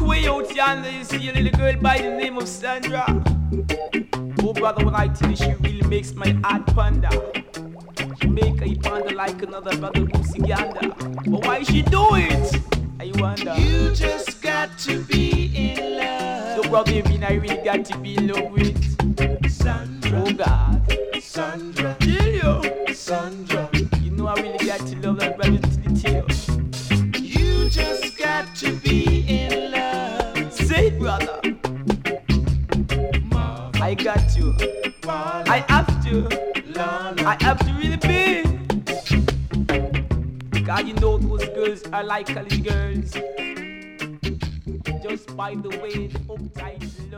way out yonder, you see a little girl by the name of Sandra. Oh brother, when I tell you, she really makes my heart ponder. She make her ponder like another brother Goosey Gander. But why she do it? I wonder. You just got to be in love. So brother, you mean I really got to be in love with Sandra. Oh God, Sandra. kill you. Sandra. You know I really got to love that brother to the tail. You just got to be in love. Say it, brother. I got you. I have to. I have to really be. Because you know those girls are like college girls. Just by the way, uptight.